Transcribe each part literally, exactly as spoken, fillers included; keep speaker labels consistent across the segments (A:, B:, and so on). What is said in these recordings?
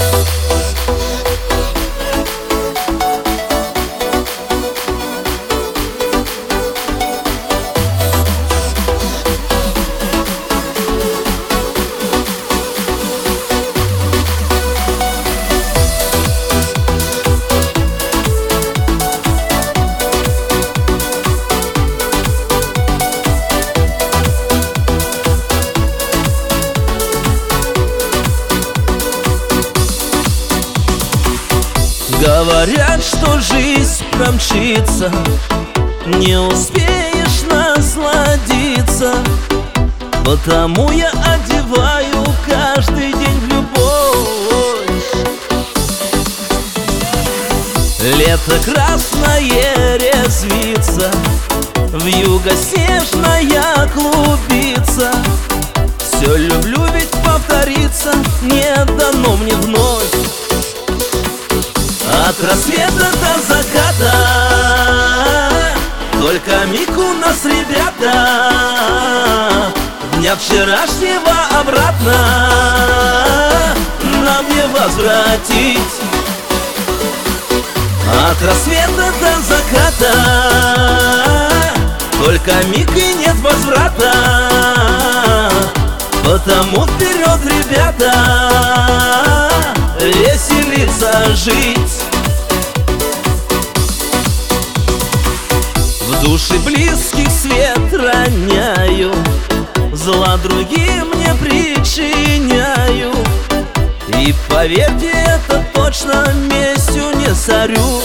A: Говорят, что жизнь промчится, не успеешь насладиться. Потому я одеваю каждый день в любовь. Лето красное резвится, вьюга снежная клубится. Все люблю, ведь повториться не дано мне вновь. От рассвета до заката только миг у нас, ребята. Дня вчерашнего обратно нам не возвратить. От рассвета до заката только миг и нет возврата. Потому вперед, ребята, веселиться, жить. В душе близких свет роняю, зла другим не причиняю. И поверьте, это точно местью не сорю.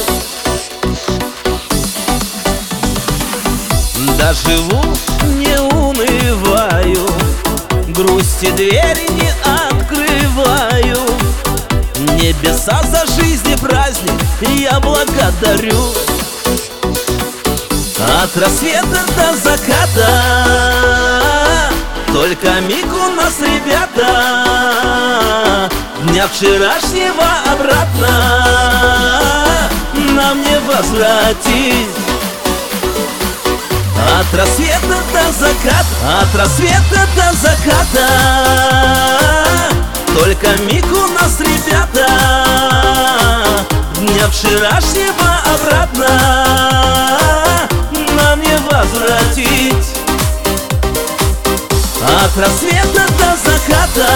A: Доживу, не унываю, грусти двери не открываю. Небеса за жизнь и праздник я благодарю. От рассвета до заката только миг у нас, ребята. Дня вчерашнего обратно нам не возвратить. От рассвета до заката, от рассвета до заката только миг у нас, ребята. Дня вчерашнего обратно нам не возвратить. От рассвета до заката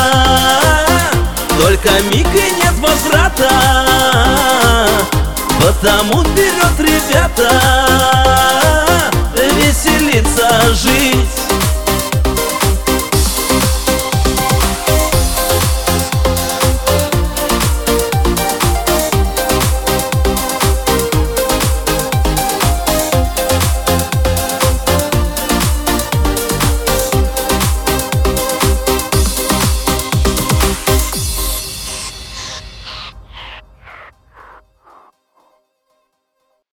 A: только миг и нет возврата. Потому вперед, ребята, веселиться, жить.